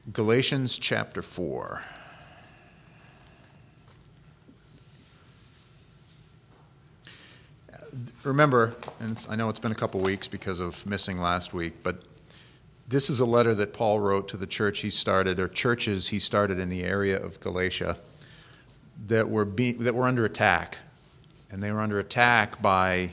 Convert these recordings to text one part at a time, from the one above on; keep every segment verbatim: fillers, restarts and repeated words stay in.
Galatians chapter four. Remember, and it's, I know it's been a couple weeks because of missing last week, but this is a letter that Paul wrote to the church he started, or churches he started in the area of Galatia that were being, that were under attack. And they were under attack by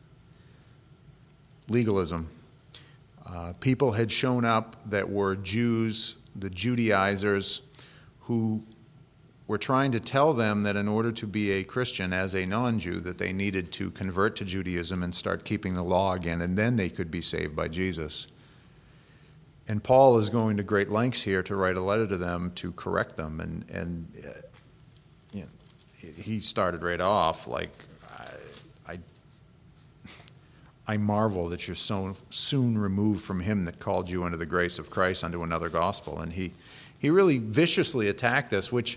legalism. Uh, people had shown up that were Jews, the Judaizers, who were trying to tell them that in order to be a Christian as a non-Jew, that they needed to convert to Judaism and start keeping the law again, and then they could be saved by Jesus. And Paul is going to great lengths here to write a letter to them to correct them. And, and uh, you know, he started right off like, I, I, I marvel that you're so soon removed from him that called you under the grace of Christ unto another gospel. And he, he really viciously attacked this, which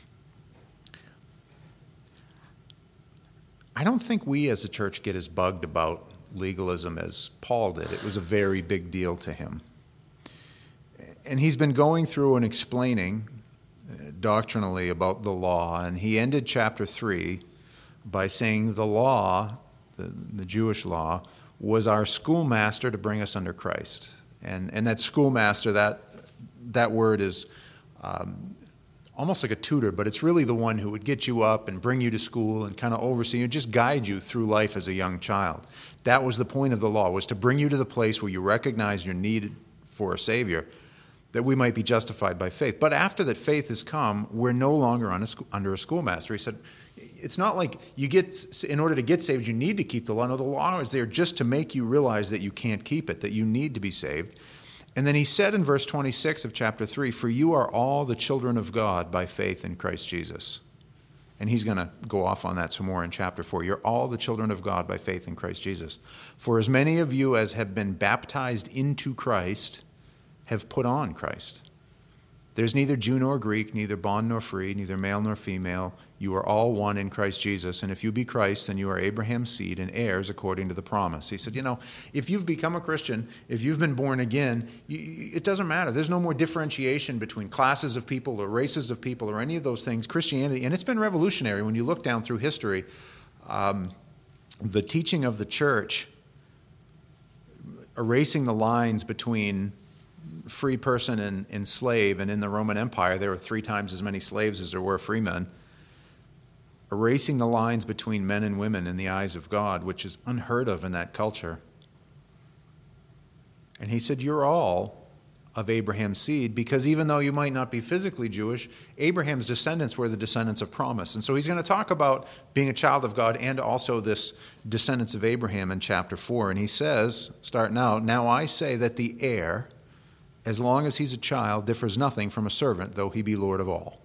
I don't think we as a church get as bugged about legalism as Paul did. It was a very big deal to him. And he's been going through and explaining doctrinally about the law, and he ended chapter three by saying the law, the, the Jewish law, was our schoolmaster to bring us under Christ. And and that schoolmaster, that that word is um, almost like a tutor, but it's really the one who would get you up and bring you to school and kind of oversee you, just guide you through life as a young child. That was the point of the law, was to bring you to the place where you recognize your need for a Savior, that we might be justified by faith. But after that faith has come, we're no longer on a, under a schoolmaster. He said, it's not like you get, in order to get saved, you need to keep the law. No, the law is there just to make you realize that you can't keep it, that you need to be saved. And then he said in verse twenty-six of chapter three, for you are all the children of God by faith in Christ Jesus. And he's going to go off on that some more in chapter four. You're all the children of God by faith in Christ Jesus. For as many of you as have been baptized into Christ have put on Christ. There's neither Jew nor Greek, neither bond nor free, neither male nor female. You are all one in Christ Jesus. And if you be Christ, then you are Abraham's seed and heirs according to the promise. He said, you know, if you've become a Christian, if you've been born again, you, it doesn't matter. There's no more differentiation between classes of people or races of people or any of those things. Christianity, and it's been revolutionary when you look down through history. Um, the teaching of the church, erasing the lines between free person and, and slave, and in the Roman Empire there were three times as many slaves as there were free men, erasing the lines between men and women in the eyes of God, which is unheard of in that culture. And he said, you're all of Abraham's seed, because even though you might not be physically Jewish, Abraham's descendants were the descendants of promise. And so he's going to talk about being a child of God and also this descendants of Abraham in chapter four. And he says, starting out, now I say that the heir, as long as he's a child, differs nothing from a servant, though he be Lord of all.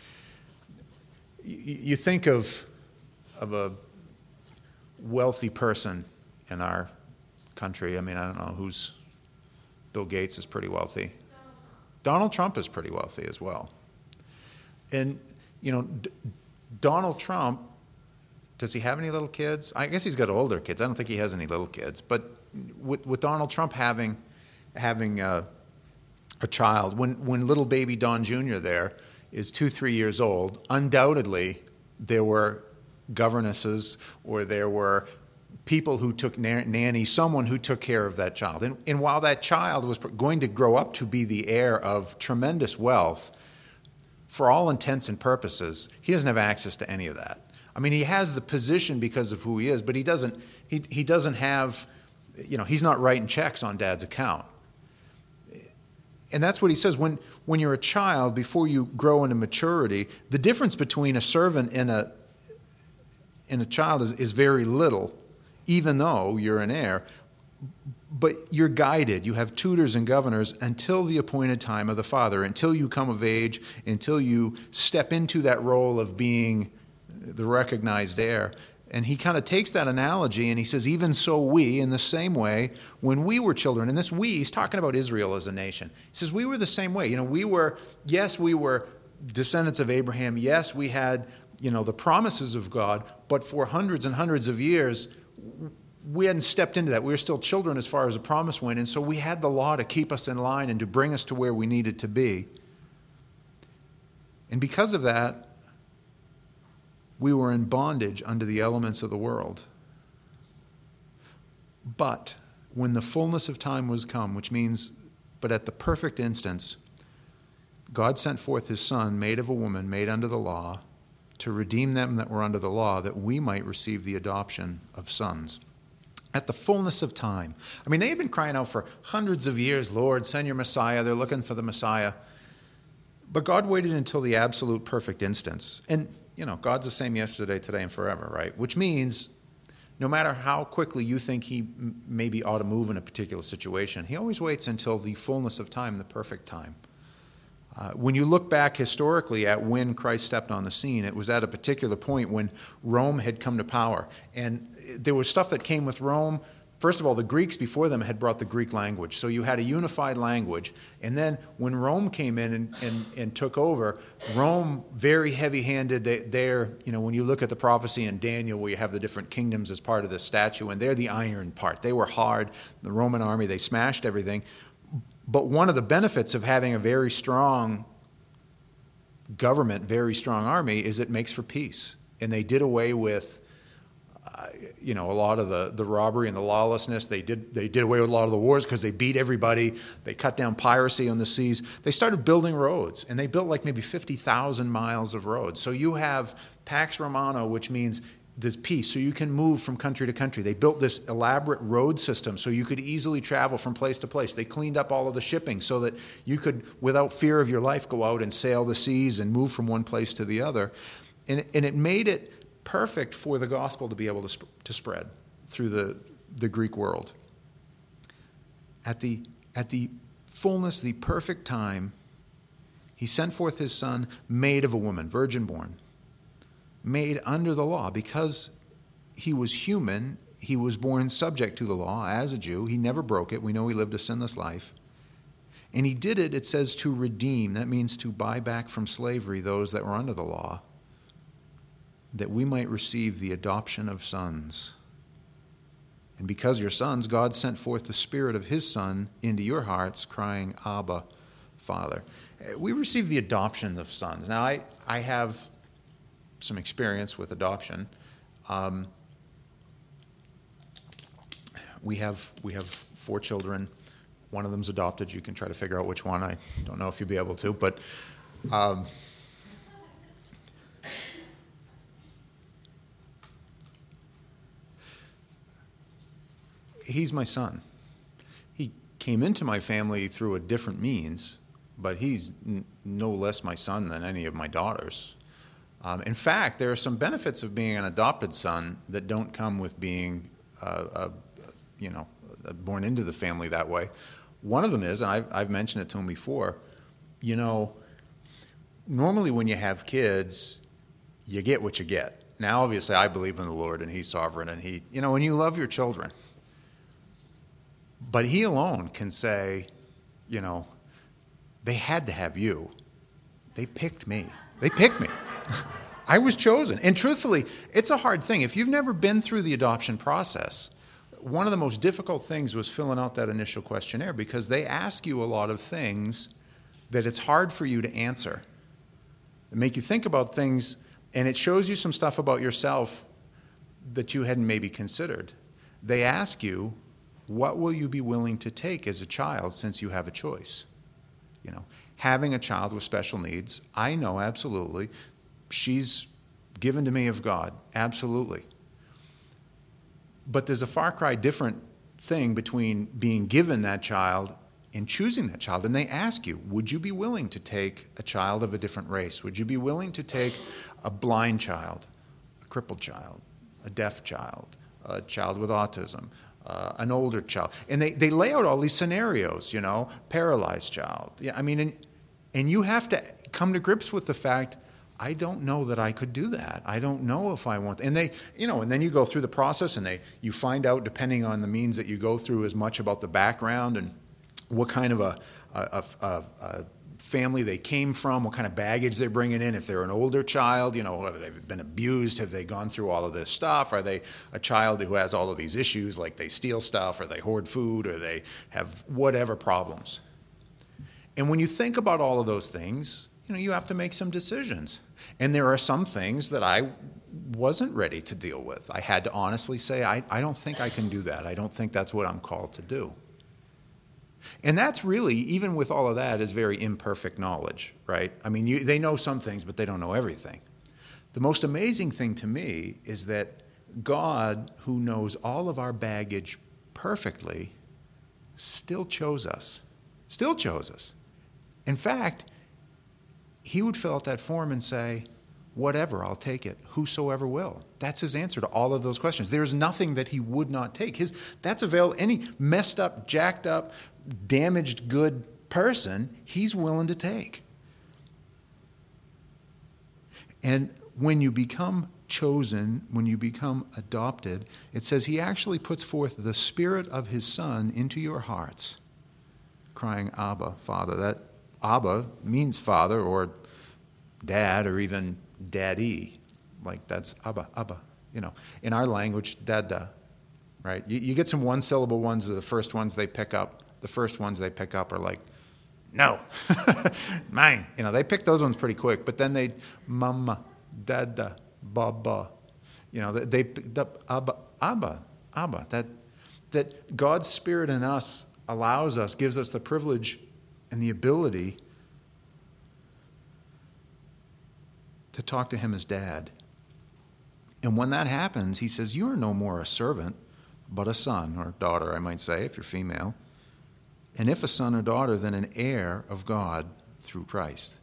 You think of, of a wealthy person in our country. I mean, I don't know who's, Bill Gates is pretty wealthy. Donald Trump is pretty wealthy as well. And, you know, D- Donald Trump, does he have any little kids? I guess he's got older kids. I don't think he has any little kids. But with, with Donald Trump having, having, uh, a child, when when little baby Don Junior there is two, three years old, undoubtedly there were governesses or there were people who took na- nanny, someone who took care of that child. And, and while that child was going to grow up to be the heir of tremendous wealth, for all intents and purposes, he doesn't have access to any of that. I mean, he has the position because of who he is, but he doesn't, he, he doesn't have, you know, he's not writing checks on dad's account. And that's what he says. When when you're a child, before you grow into maturity, the difference between a servant and a and a child is, is very little, even though you're an heir. But you're guided. You have tutors and governors until the appointed time of the Father, until you come of age, until you step into that role of being the recognized heir. And he kind of takes that analogy and he says, even so we, in the same way, when we were children, and this we, he's talking about Israel as a nation. He says, we were the same way. You know, we were, yes, we were descendants of Abraham. Yes, we had, you know, the promises of God, but for hundreds and hundreds of years, we hadn't stepped into that. We were still children as far as the promise went, and so we had the law to keep us in line and to bring us to where we needed to be. And because of that, we were in bondage under the elements of the world. But when the fullness of time was come, which means, but at the perfect instance, God sent forth his Son, made of a woman, made under the law, to redeem them that were under the law, that we might receive the adoption of sons. At the fullness of time. I mean, they had been crying out for hundreds of years, Lord, send your Messiah. They're looking for the Messiah. But God waited until the absolute perfect instance. And, you know, God's the same yesterday, today, and forever, right? Which means no matter how quickly you think he maybe ought to move in a particular situation, he always waits until the fullness of time, the perfect time. Uh, when you look back historically at when Christ stepped on the scene, it was at a particular point when Rome had come to power. And there was stuff that came with Rome. First of all, the Greeks before them had brought the Greek language. So you had a unified language. And then when Rome came in and, and, and took over, Rome, very heavy-handed. They, they're, you know, when you look at the prophecy in Daniel where you have the different kingdoms as part of the statue, and they're the iron part. They were hard. The Roman army, they smashed everything. But one of the benefits of having a very strong government, very strong army, is it makes for peace. And they did away with, uh, you know, a lot of the, the robbery and the lawlessness. They did they did away with a lot of the wars because they beat everybody. They cut down piracy on the seas. They started building roads, and they built like maybe fifty thousand miles of roads. So you have Pax Romana, which means there's peace, so you can move from country to country. They built this elaborate road system so you could easily travel from place to place. They cleaned up all of the shipping so that you could, without fear of your life, go out and sail the seas and move from one place to the other. And, and it made it perfect for the gospel to be able to, sp- to spread through the, the Greek world. At the, at the fullness, the perfect time, he sent forth his Son, made of a woman, virgin born, made under the law. Because he was human, he was born subject to the law as a Jew. He never broke it. We know he lived a sinless life. And he did it, it says, to redeem. That means to buy back from slavery those that were under the law, that we might receive the adoption of sons. And because you're sons, God sent forth the Spirit of his Son into your hearts, crying, Abba, Father. We receive the adoption of sons. Now, I, I have some experience with adoption. Um, we have we have four children. One of them's adopted. You can try to figure out which one. I don't know if you'll be able to, but um, he's my son. He came into my family through a different means, but he's n- no less my son than any of my daughters. Um, in fact, there are some benefits of being an adopted son that don't come with being, uh, uh, you know, born into the family that way. One of them is, and I've, I've mentioned it to him before, you know, normally when you have kids, you get what you get. Now, obviously, I believe in the Lord, and he's sovereign, and he, you know, and you love your children. But he alone can say, you know, they had to have you. They picked me. They picked me. I was chosen. And truthfully, it's a hard thing. If you've never been through the adoption process, one of the most difficult things was filling out that initial questionnaire, because they ask you a lot of things that it's hard for you to answer. They make you think about things, and it shows you some stuff about yourself that you hadn't maybe considered. They ask you, what will you be willing to take as a child since you have a choice? You know, having a child with special needs, I know absolutely. She's given to me of God, absolutely. But there's a far cry different thing between being given that child and choosing that child. And they ask you, would you be willing to take a child of a different race? Would you be willing to take a blind child, a crippled child, a deaf child, a child with autism, uh, an older child? And they, they lay out all these scenarios, you know, paralyzed child. Yeah, I mean, and, and you have to come to grips with the fact, I don't know that I could do that. I don't know if I want. And they, you know, and then you go through the process, and they, you find out, depending on the means that you go through, as much about the background and what kind of a, a, a, a family they came from, what kind of baggage they're bringing in. If they're an older child, you know, have they been abused? Have they gone through all of this stuff? Are they a child who has all of these issues, like they steal stuff, or they hoard food, or they have whatever problems? And when you think about all of those things, you know, you have to make some decisions. And there are some things that I wasn't ready to deal with. I had to honestly say, I, I don't think I can do that. I don't think that's what I'm called to do. And that's really, even with all of that, is very imperfect knowledge, right? I mean, you, they know some things, but they don't know everything. The most amazing thing to me is that God, who knows all of our baggage perfectly, still chose us. Still chose us. In fact, he would fill out that form and say, whatever, I'll take it. Whosoever will. That's his answer to all of those questions. There's nothing that he would not take. His, that's available. Any messed up, jacked up, damaged good person, he's willing to take. And when you become chosen, when you become adopted, it says he actually puts forth the Spirit of his Son into your hearts, crying, Abba, Father. That Abba means father or dad or even daddy. Like that's Abba, Abba. You know, in our language, dada, right? You, you get some one-syllable ones, the first ones they pick up. The first ones they pick up are like, no, mine. You know, they pick those ones pretty quick. But then they, mama, dada, baba. You know, they, they Abba, Abba, Abba. That, that God's Spirit in us allows us, gives us the privilege and the ability to talk to him as dad. And when that happens, he says, you are no more a servant, but a son or daughter, I might say, if you're female. And if a son or daughter, then an heir of God through Christ.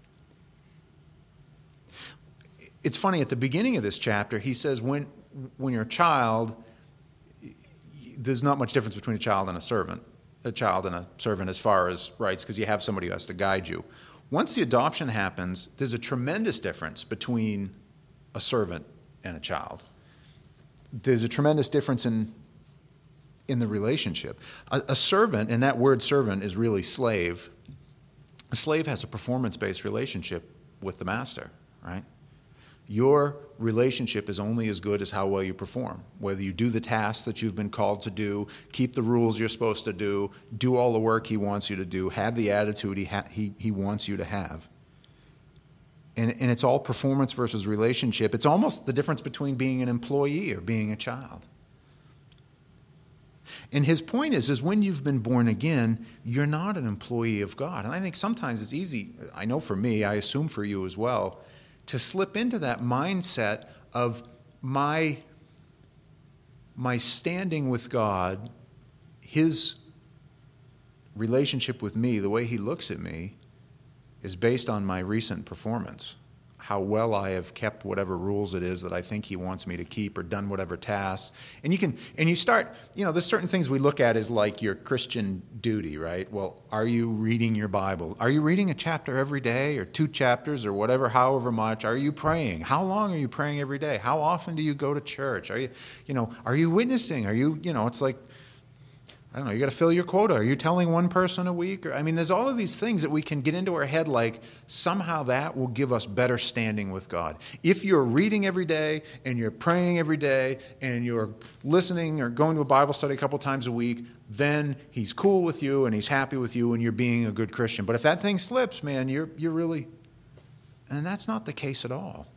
It's funny, at the beginning of this chapter, he says when, when you're a child, there's not much difference between a child and a servant. A child and a servant as far as rights, because you have somebody who has to guide you. Once the adoption happens, there's a tremendous difference between a servant and a child. There's a tremendous difference in in the relationship. A, a servant, and that word servant is really slave. A slave has a performance-based relationship with the master, right? Your relationship is only as good as how well you perform. Whether you do the tasks that you've been called to do, keep the rules you're supposed to do, do all the work he wants you to do, have the attitude he ha- he, he wants you to have. And, and it's all performance versus relationship. It's almost the difference between being an employee or being a child. And his point is, is when you've been born again, you're not an employee of God. And I think sometimes it's easy, I know for me, I assume for you as well, to slip into that mindset of my, my standing with God, his relationship with me, the way he looks at me, is based on my recent performance. How well I have kept whatever rules it is that I think he wants me to keep, or done whatever tasks. And you can, and you start, you know, there's certain things we look at as like your Christian duty, right? Well, are you reading your Bible? Are you reading a chapter every day, or two chapters, or whatever, however much? Are you praying? How long are you praying every day? How often do you go to church? Are you, you know, are you witnessing? Are you, you know, it's like, I don't know, you got to fill your quota. Are you telling one person a week? Or, I mean, there's all of these things that we can get into our head like somehow that will give us better standing with God. If you're reading every day and you're praying every day and you're listening or going to a Bible study a couple times a week, then he's cool with you and he's happy with you and you're being a good Christian. But if that thing slips, man, you're you're really... And that's not the case at all.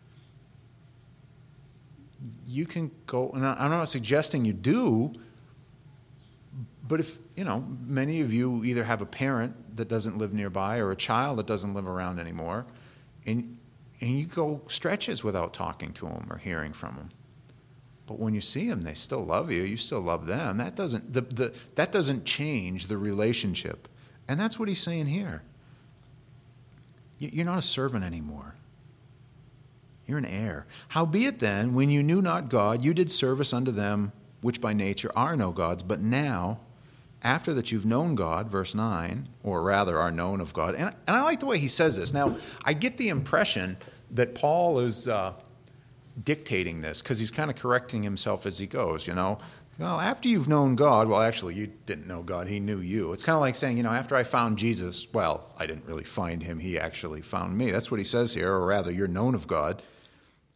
You can go... And I'm not suggesting you do... But if, you know, many of you either have a parent that doesn't live nearby or a child that doesn't live around anymore, and and you go stretches without talking to them or hearing from them. But when you see them, they still love you. You still love them. That doesn't the, the that doesn't change the relationship. And that's what he's saying here. You're not a servant anymore. You're an heir. Howbeit then, when you knew not God, you did service unto them which by nature are no gods, but now, after that you've known God, verse nine, or rather are known of God. And, and I like the way he says this. Now, I get the impression that Paul is uh, dictating this because he's kind of correcting himself as he goes, you know. Well, after you've known God, well, actually, you didn't know God. He knew you. It's kind of like saying, you know, after I found Jesus, well, I didn't really find him. He actually found me. That's what he says here, or rather, you're known of God.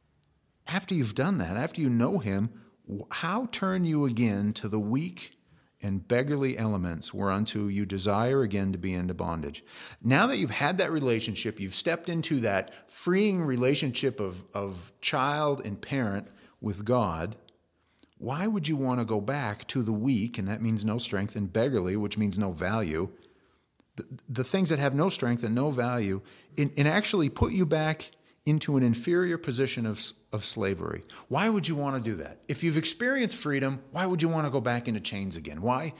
After you've done that, after you know him, how turn you again to the weak and beggarly elements whereunto you desire again to be into bondage. Now that you've had that relationship, you've stepped into that freeing relationship of, of child and parent with God, why would you want to go back to the weak, and that means no strength, and beggarly, which means no value, the, the things that have no strength and no value, and, and actually put you back into an inferior position of, of slavery? Why would you want to do that? If you've experienced freedom, why would you want to go back into chains again? Why?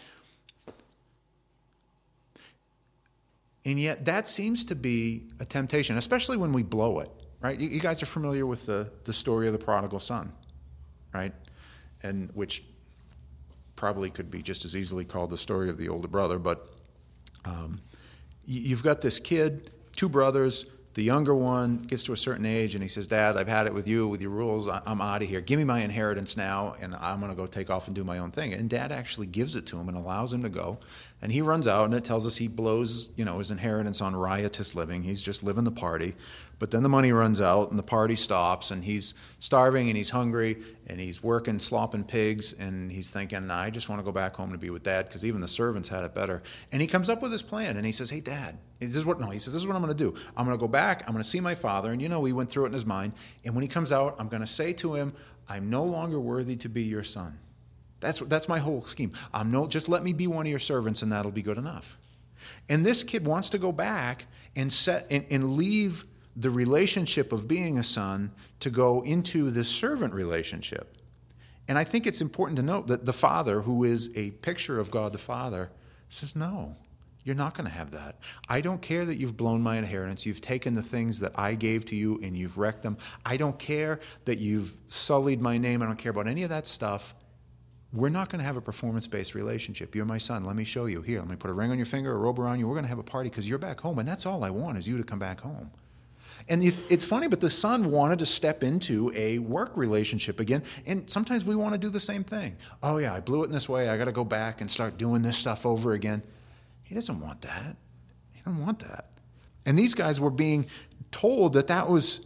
And yet that seems to be a temptation, especially when we blow it, right? You, you guys are familiar with the, the story of the prodigal son, right? And which probably could be just as easily called the story of the older brother, but um, you, you've got this kid, two brothers. The younger one gets to a certain age and he says, Dad, I've had it with you, with your rules. I'm out of here. Give me my inheritance now, and I'm going to go take off and do my own thing. And Dad actually gives it to him and allows him to go. And he runs out, and it tells us he blows, you know, his inheritance on riotous living. He's just living the party. But then the money runs out, and the party stops, and he's starving, and he's hungry, and he's working, slopping pigs, and he's thinking, nah, I just want to go back home to be with Dad, because even the servants had it better. And he comes up with his plan, and he says, hey, Dad, this is what, no, he says, this is what I'm going to do. I'm going to go back, I'm going to see my father, and you know, he went through it in his mind, and when he comes out, I'm going to say to him, I'm no longer worthy to be your son. That's that's my whole scheme. I'm no, just let me be one of your servants, and that'll be good enough. And this kid wants to go back and set and, and leave the relationship of being a son to go into this servant relationship. And I think it's important to note that the father, who is a picture of God the Father, says, no, you're not going to have that. I don't care that you've blown my inheritance. You've taken the things that I gave to you and you've wrecked them. I don't care that you've sullied my name. I don't care about any of that stuff. We're not going to have a performance-based relationship. You're my son. Let me show you. Here, let me put a ring on your finger, a robe around you. We're going to have a party because you're back home, and that's all I want is you to come back home. And it's funny, but the son wanted to step into a work relationship again, and sometimes we want to do the same thing. Oh, yeah, I blew it in this way. I got to go back and start doing this stuff over again. He doesn't want that. He doesn't want that. And these guys were being told that that was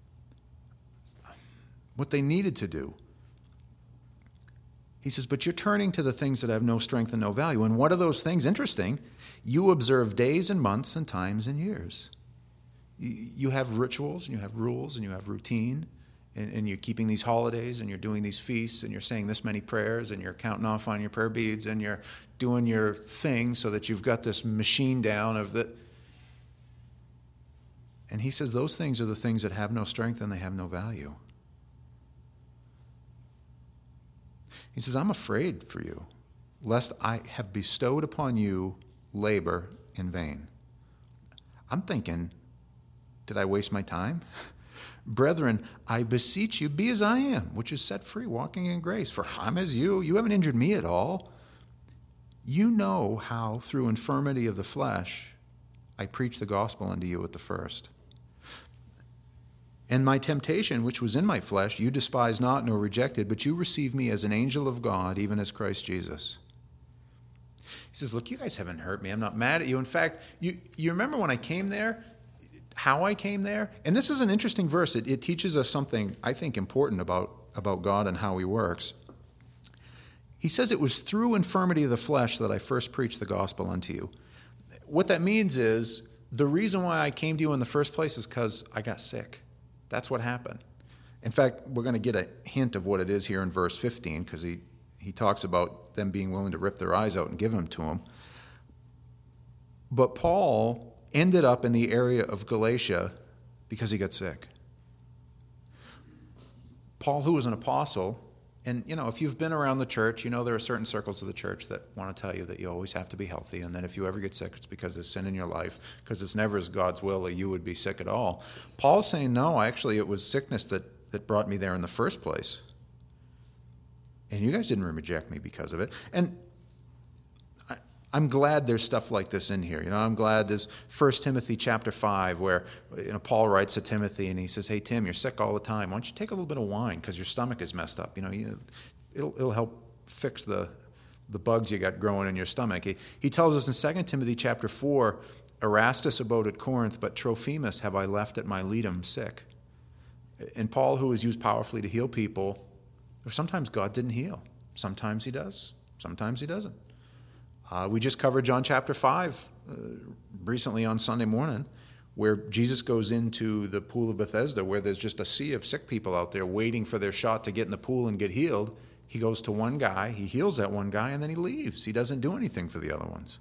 what they needed to do. He says, but you're turning to the things that have no strength and no value. And what are those things? Interesting. You observe days and months and times and years. You have rituals, and you have rules, and you have routine, and, and you're keeping these holidays, and you're doing these feasts, and you're saying this many prayers, and you're counting off on your prayer beads, and you're doing your thing so that you've got this machine down of the... And he says those things are the things that have no strength and they have no value. He says, I'm afraid for you, lest I have bestowed upon you labor in vain. I'm thinking, did I waste my time? Brethren, I beseech you, be as I am, which is set free, walking in grace. For I'm as you. You haven't injured me at all. You know how through infirmity of the flesh I preached the gospel unto you at the first. And my temptation, which was in my flesh, you despised not nor rejected, but you received me as an angel of God, even as Christ Jesus. He says, look, you guys haven't hurt me. I'm not mad at you. In fact, you, you remember when I came there, how I came there? And this is an interesting verse. It, it teaches us something, I think, important about, about God and how he works. He says it was through infirmity of the flesh that I first preached the gospel unto you. What that means is the reason why I came to you in the first place is because I got sick. That's what happened. In fact, we're going to get a hint of what it is here in verse fifteen, because he, he talks about them being willing to rip their eyes out and give them to him. But Paul ended up in the area of Galatia because he got sick. Paul, who was an apostle, and you know, if you've been around the church, you know there are certain circles of the church that want to tell you that you always have to be healthy, and that if you ever get sick, it's because there's sin in your life, because it's never as God's will that you would be sick at all. Paul's saying, no, actually it was sickness that, that brought me there in the first place. And you guys didn't reject me because of it. And I, I'm glad there's stuff like this in here. You know, I'm glad there's First Timothy chapter five where, you know, Paul writes to Timothy and he says, hey, Tim, you're sick all the time. Why don't you take a little bit of wine because your stomach is messed up? You know, you, it'll, it'll help fix the, the bugs you got growing in your stomach. He, he tells us in Second Timothy chapter four, Erastus abode at Corinth, but Trophimus have I left at Miletum sick. And Paul, who was used powerfully to heal people, sometimes God didn't heal. Sometimes he does. Sometimes he doesn't. Uh, we just covered John chapter five uh, recently on Sunday morning, where Jesus goes into the pool of Bethesda, where there's just a sea of sick people out there waiting for their shot to get in the pool and get healed. He goes to one guy, he heals that one guy, and then he leaves. He doesn't do anything for the other ones.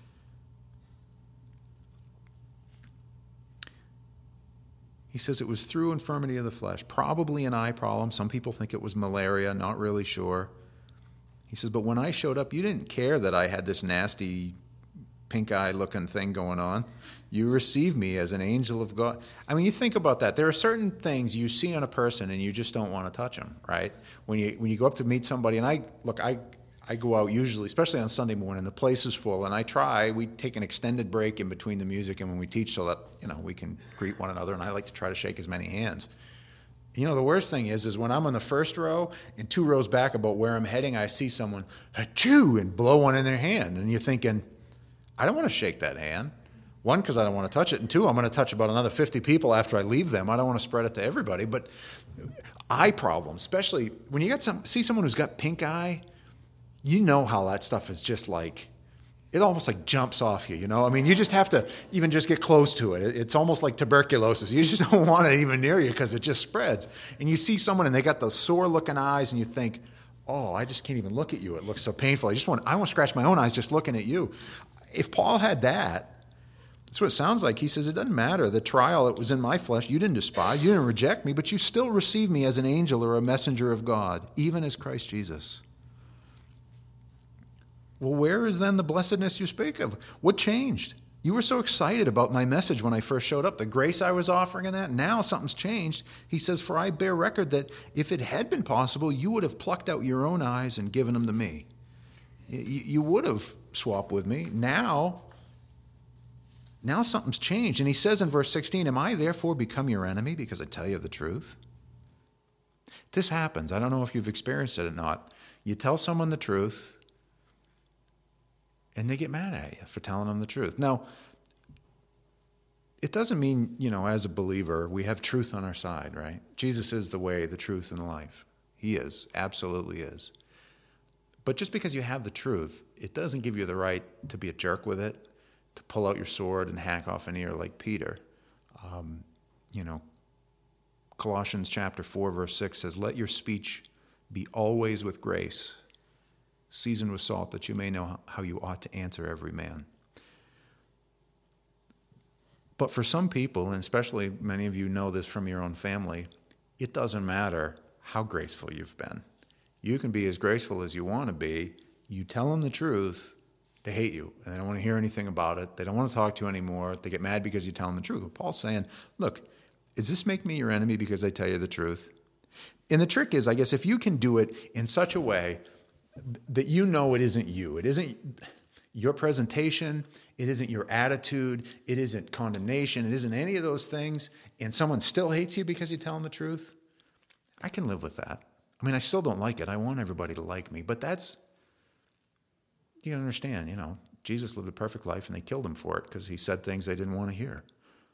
He says it was through infirmity of the flesh, probably an eye problem. Some people think it was malaria, not really sure. He says, but when I showed up, you didn't care that I had this nasty pink eye looking thing going on. You received me as an angel of God. I mean, you think about that. There are certain things you see on a person and you just don't want to touch them, right? When you when you go up to meet somebody, and I, look, I I go out usually, especially on Sunday morning, the place is full, and I try, we take an extended break in between the music and when we teach so that, you know, we can greet one another, and I like to try to shake as many hands. You know, the worst thing is, is when I'm on the first row and two rows back about where I'm heading, I see someone, achoo, and blow one in their hand, and you're thinking, I don't want to shake that hand. One, because I don't want to touch it, and two, I'm going to touch about another fifty people after I leave them. I don't want to spread it to everybody, but eye problems, especially when you got some, see someone who's got pink eye, you know how that stuff is just like, it almost like jumps off you, you know? I mean, you just have to even just get close to it. It's almost like tuberculosis. You just don't want it even near you because it just spreads. And you see someone and they got those sore-looking eyes and you think, oh, I just can't even look at you. It looks so painful. I just want, I want to scratch my own eyes just looking at you. If Paul had that, that's what it sounds like. He says, it doesn't matter. The trial, it was in my flesh. You didn't despise. You didn't reject me, but you still received me as an angel or a messenger of God, even as Christ Jesus. Well, where is then the blessedness you speak of? What changed? You were so excited about my message when I first showed up, the grace I was offering and that. Now something's changed. He says, for I bear record that if it had been possible, you would have plucked out your own eyes and given them to me. You, you would have swapped with me. Now, now something's changed. And he says in verse sixteen, am I therefore become your enemy because I tell you the truth? This happens. I don't know if you've experienced it or not. You tell someone the truth, and they get mad at you for telling them the truth. Now, it doesn't mean, you know, as a believer, we have truth on our side, right? Jesus is the way, the truth, and the life. He is, absolutely is. But just because you have the truth, it doesn't give you the right to be a jerk with it, to pull out your sword and hack off an ear like Peter. Um, you know, Colossians chapter four, verse six says, let your speech be always with grace, seasoned with salt, that you may know how you ought to answer every man. But for some people, and especially many of you know this from your own family, it doesn't matter how graceful you've been. You can be as graceful as you want to be. You tell them the truth, they hate you, and they don't want to hear anything about it. They don't want to talk to you anymore. They get mad because you tell them the truth. Well, Paul's saying, look, does this make me your enemy because I tell you the truth? And the trick is, I guess, if you can do it in such a way that you know it isn't you. It isn't your presentation. It isn't your attitude. It isn't condemnation. It isn't any of those things. And someone still hates you because you tell them the truth. I can live with that. I mean, I still don't like it. I want everybody to like me. But that's, you can understand, you know, Jesus lived a perfect life and they killed him for it because he said things they didn't want to hear.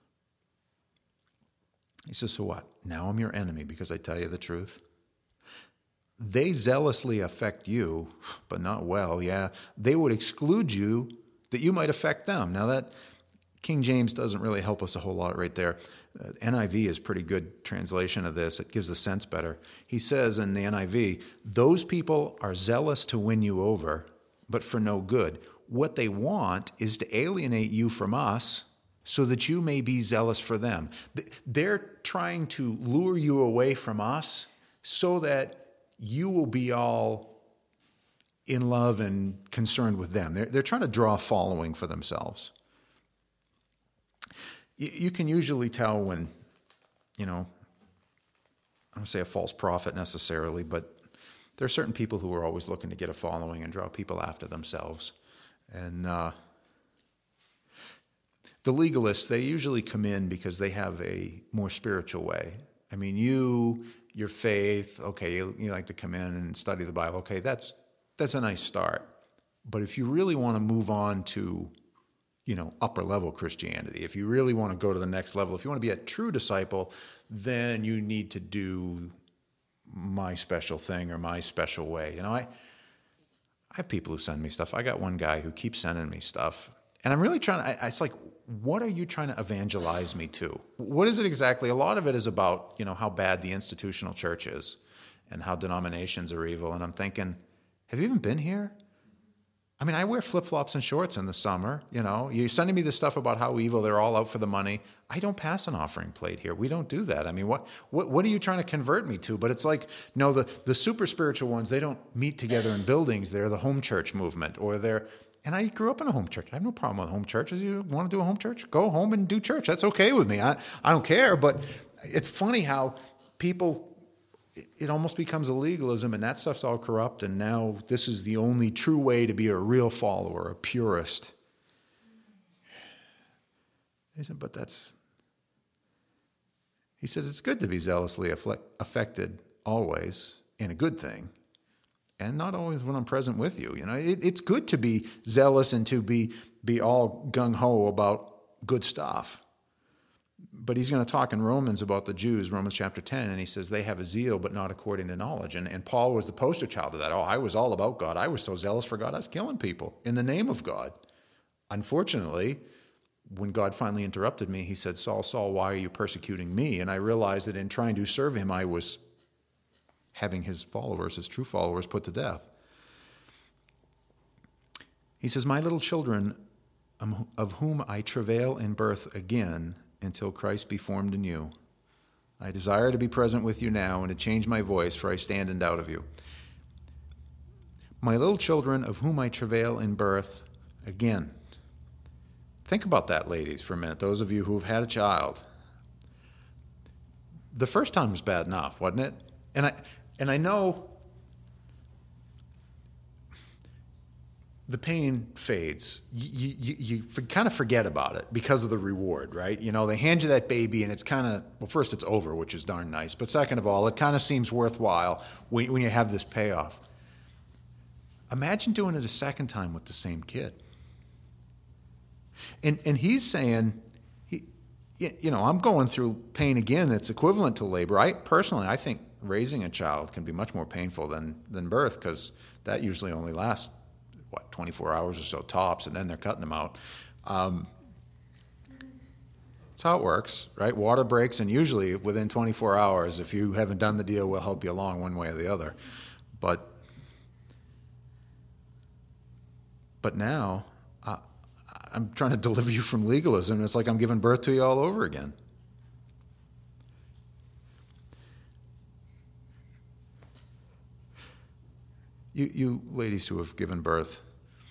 He says, so what? Now I'm your enemy because I tell you the truth? They zealously affect you, but not well, yeah. They would exclude you that you might affect them. Now that King James doesn't really help us a whole lot right there. Uh, N I V is a pretty good translation of this. It gives the sense better. He says in the N I V, those people are zealous to win you over, but for no good. What they want is to alienate you from us so that you may be zealous for them. They're trying to lure you away from us so that you will be all in love and concerned with them. They're, they're trying to draw a following for themselves. You, you can usually tell when, you know, I don't say a false prophet necessarily, but there are certain people who are always looking to get a following and draw people after themselves. And uh, the legalists, they usually come in because they have a more spiritual way. I mean, you... your faith, okay, you, you like to come in and study the Bible. Okay, that's that's a nice start. But if you really want to move on to, you know, upper level Christianity, if you really want to go to the next level, if you want to be a true disciple, then you need to do my special thing or my special way. You know, I I have people who send me stuff. I got one guy who keeps sending me stuff. And I'm really trying to, I, it's like, what are you trying to evangelize me to? What is it exactly? A lot of it is about, you know, how bad the institutional church is and how denominations are evil. And I'm thinking, have you even been here? I mean, I wear flip-flops and shorts in the summer, you know. You're sending me this stuff about how evil, they're all out for the money. I don't pass an offering plate here. We don't do that. I mean, what what what are you trying to convert me to? But it's like, no, the, the super spiritual ones, they don't meet together in buildings. They're the home church movement, or they're, and I grew up in a home church. I have no problem with home churches. You want to do a home church? Go home and do church. That's okay with me. I, I don't care. But it's funny how people, it almost becomes a legalism, and that stuff's all corrupt, and now this is the only true way to be a real follower, a purist. He said, but that's, he says, it's good to be zealously affected always, in a good thing, and not always when I'm present with you. You know, it, it's good to be zealous and to be, be all gung-ho about good stuff. But he's going to talk in Romans about the Jews, Romans chapter ten, and he says they have a zeal, but not according to knowledge. And, and Paul was the poster child of that. Oh, I was all about God. I was so zealous for God, I was killing people in the name of God. Unfortunately, when God finally interrupted me, he said, Saul, Saul, why are you persecuting me? And I realized that in trying to serve him, I was having his followers, his true followers, put to death. He says, my little children, of whom I travail in birth again, until Christ be formed in you. I desire to be present with you now and to change my voice, for I stand in doubt of you. My little children, of whom I travail in birth, again. Think about that, ladies, for a minute, those of you who have had a child. The first time was bad enough, wasn't it? And I, and I know the pain fades. You, you, you kind of forget about it because of the reward, right? You know, they hand you that baby and it's kind of, well, first it's over, which is darn nice. But second of all, it kind of seems worthwhile when, when you have this payoff. Imagine doing it a second time with the same kid. And, and he's saying, he, you know, I'm going through pain again that's equivalent to labor. I personally, I think raising a child can be much more painful than, than birth, because that usually only lasts what, twenty-four hours or so tops, and then they're cutting them out. Um, that's how it works, right? Water breaks, and usually within twenty-four hours, if you haven't done the deal, we'll help you along one way or the other. But but now, uh, I'm trying to deliver you from legalism, and it's like I'm giving birth to you all over again. You, you ladies who have given birth,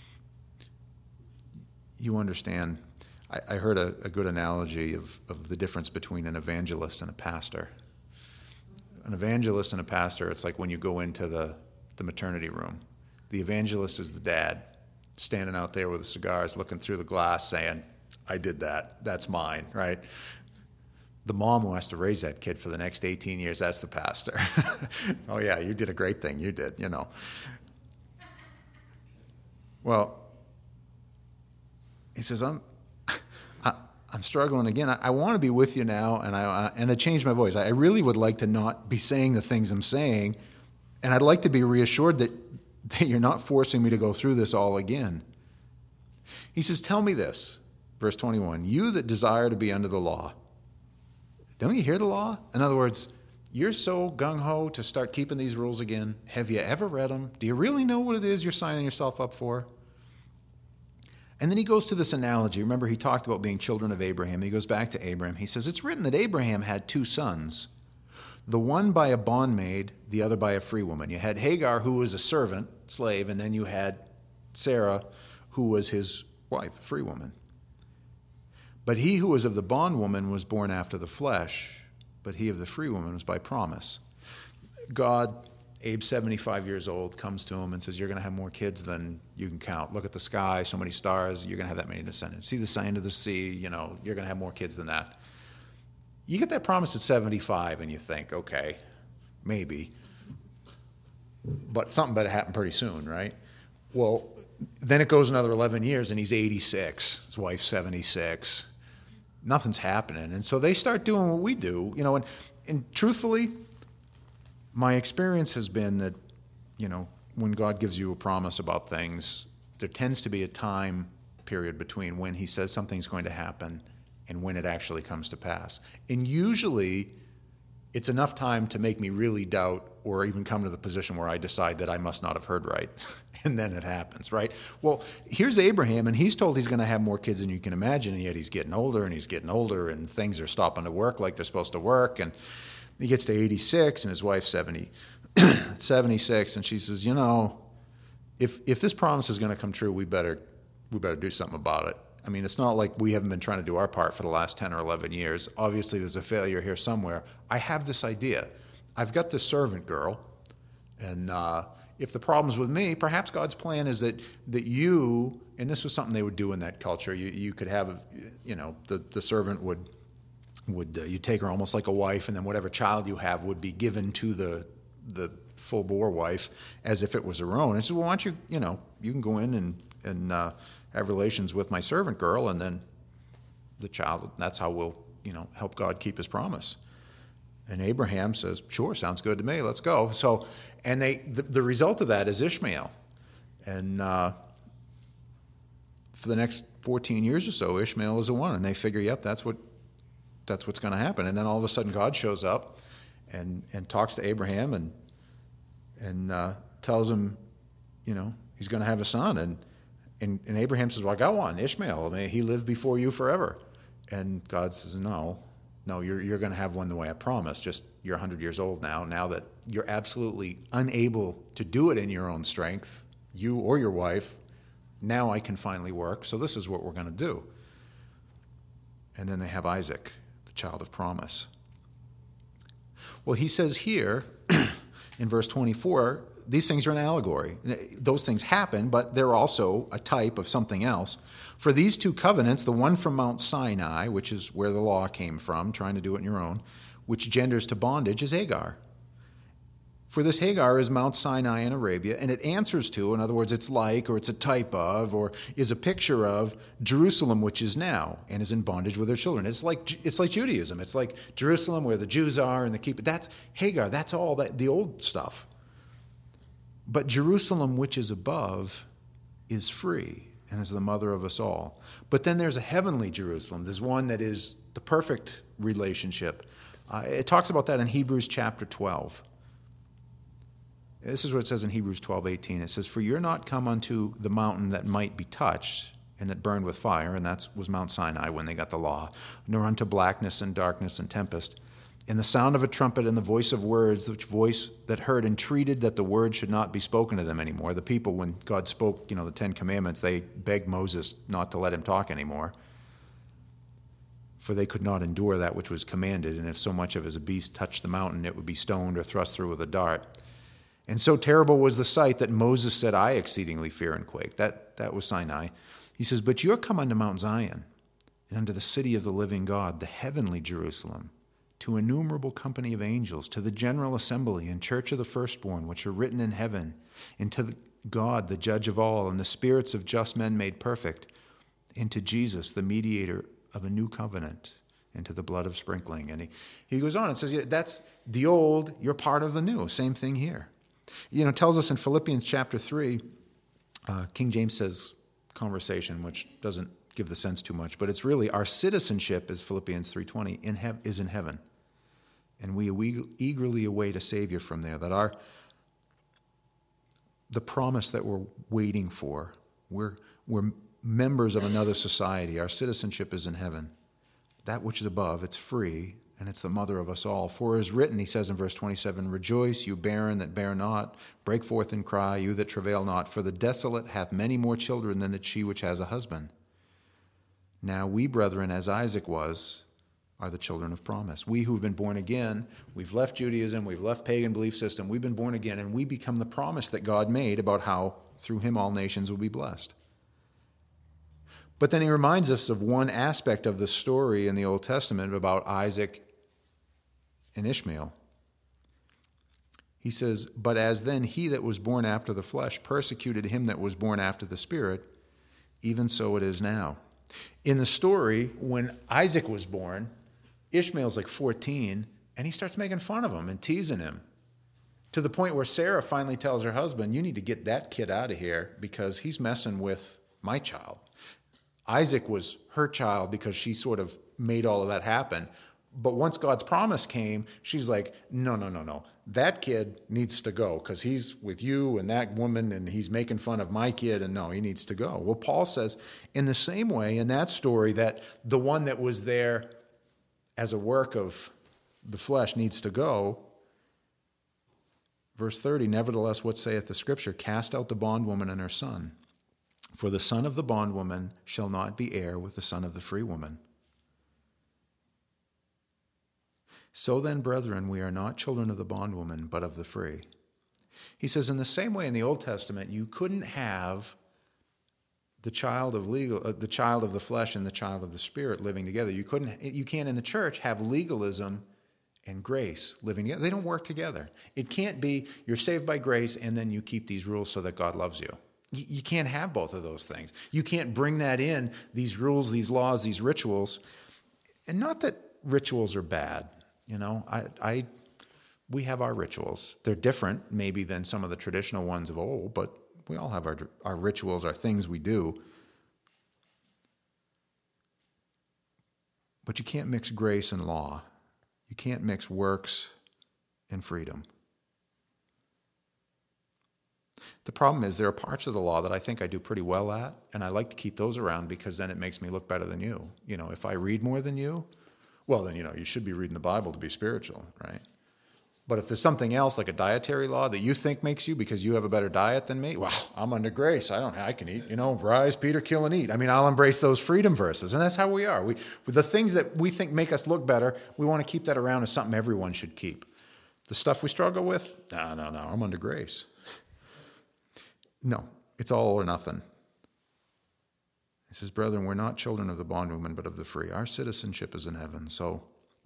you understand. I, I heard a, a good analogy of, of the difference between an evangelist and a pastor. An evangelist and a pastor, it's like when you go into the, the maternity room. The evangelist is the dad, standing out there with the cigars, looking through the glass, saying, I did that. That's mine, right? The mom who has to raise that kid for the next eighteen years, that's the pastor. Oh, yeah, you did a great thing. You did, you know. Well, he says, I'm I, I'm struggling again. I, I want to be with you now, and I, I and I changed my voice. I really would like to not be saying the things I'm saying, and I'd like to be reassured that, that you're not forcing me to go through this all again. He says, tell me this, verse twenty-one, you that desire to be under the law. Don't you hear the law? In other words, you're so gung-ho to start keeping these rules again. Have you ever read them? Do you really know what it is you're signing yourself up for? And then he goes to this analogy. Remember, he talked about being children of Abraham. He goes back to Abraham. He says, it's written that Abraham had two sons, the one by a bondmaid, the other by a free woman. You had Hagar, who was a servant, slave, and then you had Sarah, who was his wife, a free woman. But he who was of the bondwoman was born after the flesh, but he of the free woman was by promise. God, Abe's seventy-five years old, comes to him and says, you're going to have more kids than you can count. Look at the sky, so many stars, you're going to have that many descendants. See the sand of the sea, you know, you're going to have more kids than that. You get that promise at seventy-five and you think, okay, maybe. But something better happen pretty soon, right? Well, then it goes another eleven years and he's eighty-six, his wife's seventy-six. Nothing's happening. And so they start doing what we do, you know, and, and truthfully, my experience has been that, you know, when God gives you a promise about things, there tends to be a time period between when he says something's going to happen and when it actually comes to pass. And usually it's enough time to make me really doubt or even come to the position where I decide that I must not have heard right. And then it happens, right? Well, here's Abraham, and he's told he's going to have more kids than you can imagine, and yet he's getting older, and he's getting older, and things are stopping to work like they're supposed to work. And he gets to eighty-six, and his wife's seventy, seventy-six, and she says, you know, if if this promise is going to come true, we better we better do something about it. I mean, it's not like we haven't been trying to do our part for the last ten or eleven years. Obviously, there's a failure here somewhere. I have this idea. I've got this servant girl, and uh, if the problem's with me, perhaps God's plan is that that you, and this was something they would do in that culture, you, you could have, a, you know, the, the servant would, would uh, you take her almost like a wife, and then whatever child you have would be given to the the full-bore wife as if it was her own. And so, well, why don't you, you know, you can go in and, and uh, have relations with my servant girl, and then the child, that's how we'll, you know, help God keep his promise. And Abraham says, sure, sounds good to me, let's go. So, and they, the, the result of that is Ishmael. And uh, for the next fourteen years or so, Ishmael is the one, and they figure, yep, that's what, that's what's going to happen. And then all of a sudden God shows up and, and talks to Abraham and, and uh, tells him, you know, he's going to have a son. And And, and Abraham says, well, I got one, Ishmael. I mean, he lived before you forever. And God says, no, no, you're, you're going to have one the way I promised. Just you're one hundred years old now. Now that you're absolutely unable to do it in your own strength, you or your wife, now I can finally work. So this is what we're going to do. And then they have Isaac, the child of promise. Well, he says here in verse twenty-four, these things are an allegory. Those things happen, but they're also a type of something else. For these two covenants, the one from Mount Sinai, which is where the law came from, trying to do it on your own, which genders to bondage, is Hagar. For this Hagar is Mount Sinai in Arabia, and it answers to, in other words, it's like, or it's a type of, or is a picture of Jerusalem, which is now, and is in bondage with her children. It's like it's like Judaism. It's like Jerusalem, where the Jews are, and the keep. That's Hagar. That's all that the old stuff. But Jerusalem, which is above, is free and is the mother of us all. But then there's a heavenly Jerusalem. There's one that is the perfect relationship. Uh, it talks about that in Hebrews chapter twelve. This is what it says in Hebrews twelve eighteen. It says, for you're not come unto the mountain that might be touched and that burned with fire, and that was Mount Sinai when they got the law, nor unto blackness and darkness and tempest, in the sound of a trumpet and the voice of words, which voice that heard entreated that the word should not be spoken to them anymore. The people, when God spoke, you know, the Ten Commandments, they begged Moses not to let him talk anymore, for they could not endure that which was commanded, and if so much of as a beast touched the mountain, it would be stoned or thrust through with a dart. And so terrible was the sight that Moses said, I exceedingly fear and quake. That, that was Sinai. He says, but you're come unto Mount Zion, and unto the city of the living God, the heavenly Jerusalem, to innumerable company of angels, to the general assembly and church of the firstborn, which are written in heaven, and to God, the judge of all, and the spirits of just men made perfect, and to Jesus, the mediator of a new covenant, and to the blood of sprinkling. And he, he goes on and says, yeah, that's the old, you're part of the new. Same thing here. You know, it tells us in Philippians chapter three, uh, King James says conversation, which doesn't give the sense too much, but it's really our citizenship, is Philippians three twenty, in he- is in heaven. And we, we eagerly await a Savior from there, that our, the promise that we're waiting for, we're, we're members of another society. Our citizenship is in heaven. That which is above, it's free, and it's the mother of us all. For it is written, he says in verse twenty-seven, rejoice, you barren that bear not, break forth and cry, you that travail not, for the desolate hath many more children than that she which has a husband. Now we, brethren, as Isaac was, are the children of promise. We who have been born again, we've left Judaism, we've left pagan belief system, we've been born again, and we become the promise that God made about how through him all nations will be blessed. But then he reminds us of one aspect of the story in the Old Testament about Isaac and Ishmael. He says, but as then he that was born after the flesh persecuted him that was born after the Spirit, even so it is now. In the story, when Isaac was born, Ishmael's like fourteen, and he starts making fun of him and teasing him. To the point where Sarah finally tells her husband, you need to get that kid out of here because he's messing with my child. Isaac was her child because she sort of made all of that happen. But once God's promise came, she's like, no, no, no, no. That kid needs to go because he's with you and that woman and he's making fun of my kid, and no, he needs to go. Well, Paul says in the same way in that story that the one that was there as a work of the flesh needs to go. Verse thirty, nevertheless, what saith the scripture? Cast out the bondwoman and her son. For the son of the bondwoman shall not be heir with the son of the free woman. So then, brethren, we are not children of the bondwoman, but of the free. He says, in the same way in the Old Testament, you couldn't have the child of legal, uh, the child of the flesh and the child of the spirit living together. You couldn't, you can't in the church have legalism and grace living together. They don't work together. It can't be you're saved by grace and then you keep these rules so that God loves you. You, you can't have both of those things. You can't bring that in, these rules, these laws, these rituals. And not that rituals are bad. You know, I, I, we have our rituals. They're different maybe than some of the traditional ones of old, but we all have our, our rituals, our things we do. But you can't mix grace and law. You can't mix works and freedom. The problem is there are parts of the law that I think I do pretty well at, and I like to keep those around because then it makes me look better than you. You know, if I read more than you, well, then, you know, you should be reading the Bible to be spiritual, right? But if there's something else like a dietary law that you think makes you because you have a better diet than me, well, I'm under grace. I don't, I can eat, you know, rise, Peter, kill, and eat. I mean, I'll embrace those freedom verses. And that's how we are. We, the things that we think make us look better, we want to keep that around as something everyone should keep. The stuff we struggle with, no, no, no, I'm under grace. No, it's all or nothing. He says, brethren, we're not children of the bondwoman, but of the free. Our citizenship is in heaven. So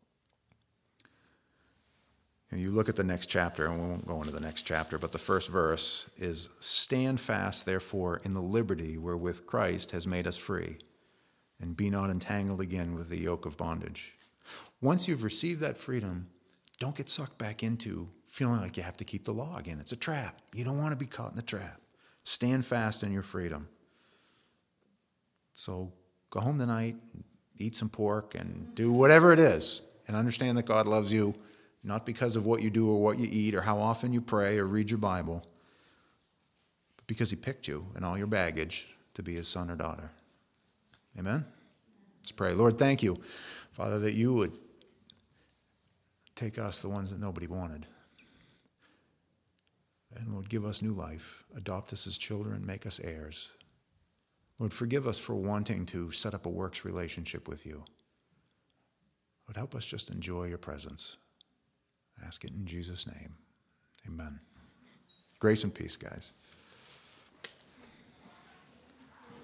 you know, you look at the next chapter, and we won't go into the next chapter, but the first verse is, stand fast, therefore, in the liberty wherewith Christ has made us free, and be not entangled again with the yoke of bondage. Once you've received that freedom, don't get sucked back into feeling like you have to keep the law again. It's a trap. You don't want to be caught in the trap. Stand fast in your freedom. So go home tonight, eat some pork, and do whatever it is, and understand that God loves you, not because of what you do or what you eat or how often you pray or read your Bible, but because he picked you and all your baggage to be his son or daughter. Amen? Let's pray. Lord, thank you, Father, that you would take us, the ones that nobody wanted, and Lord, give us new life. Adopt us as children, make us heirs. Lord, forgive us for wanting to set up a works relationship with you. Lord, help us just enjoy your presence. I ask it in Jesus' name. Amen. Grace and peace, guys.